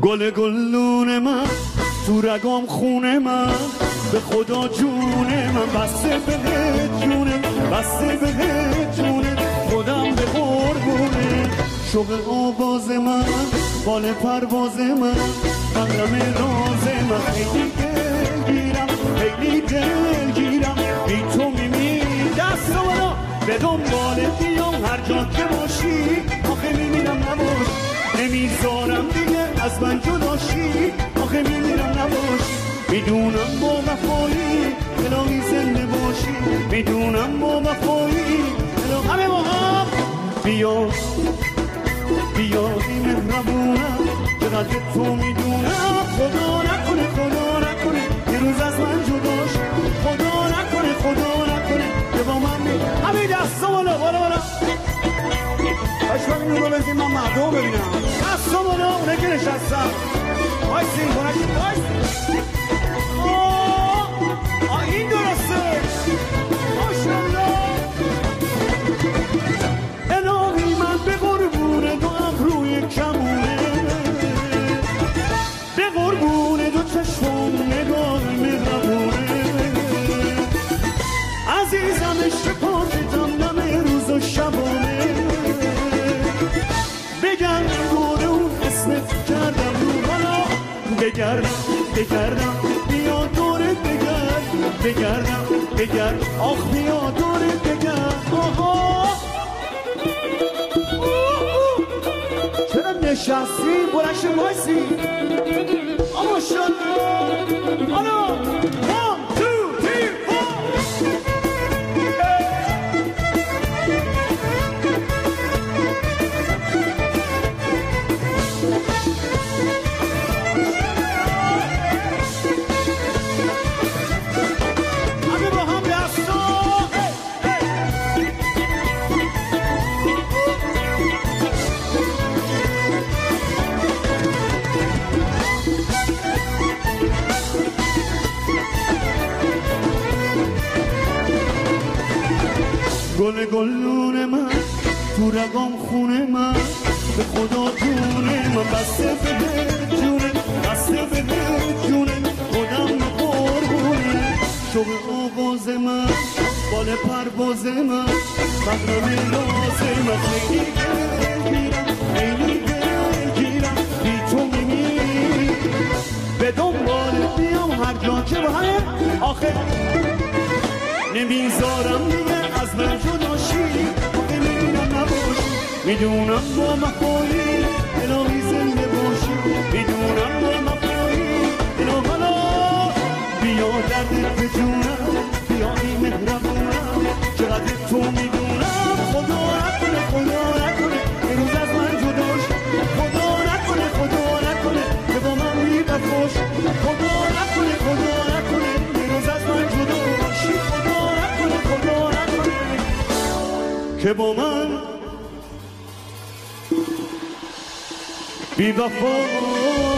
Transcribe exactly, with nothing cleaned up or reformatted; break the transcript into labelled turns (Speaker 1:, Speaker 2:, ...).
Speaker 1: گل گلون من تو رگام خونه من به خدا جون من بسته بهت جونه بسته بهت جونه خودم به قربونه شوق آواز من بال پرواز من قدم راز من خیلی دلگیرم خیلی دلگیرم بی تو میمیرم دست منو به دنبالت بیام هر جا که باشی آخه میمیرم نباش نمیذارم دیگه از من جداشی آخه میمیرم نباش میدونم با وفایی الهی زنده باشی میدونم با وفایی همه با هم بیا بیا این مهربونم چقدر تو میدونم خدا نکنه خدا نکنه یه روز از من جداش خدا نکنه خدا نکنه که با من بی همه دستا بالا بالا بالا اشوان این رو بزیم من مردم ببینم دستا بالا اونه که نشستم بایستی کنشی بایستی آه این درسته ماشالله الهی من به قربون دو ابروی کمونه به قربون دو چشم نگاه مهربونه عزیزم اشتپاکتم نم روز و شبانه بگردم دور اون اسمت کردم رو بالا بگردم بگردم بیا دورت بگرد بگردم بگرد آخ بیا دورت بگرد آها چرا نشستی بلنش بایستی اما شد حالا one two three four گل گلون من تو رگام خونه من به خدا جونه من بسته به جونه بسته به جونه خودم قربونه شوق آواز من بال پرواز من قدرم راز من خیلی دلگیرم خیلی دلگیرم بی تو میمیرم به دنبالت بیام هر جا که با هم آخه نمیذارم دیگه از من جداشی آخه میمیرم نباشی میدونم با مفایی الهی زنده باشی میدونم با مفایی الهی حالا بیا دردت به جونم بیا این مهربونم چقدر تو میدونم خدا نکنه خدا نکنه یه روز از من جداشی خدا نکنه خدا نکنه که با من بی‌وفاش خدا نکنه خدا نکنه یه روز از من جداشی خدا نکنه خدا نکنه که با من بی‌وفا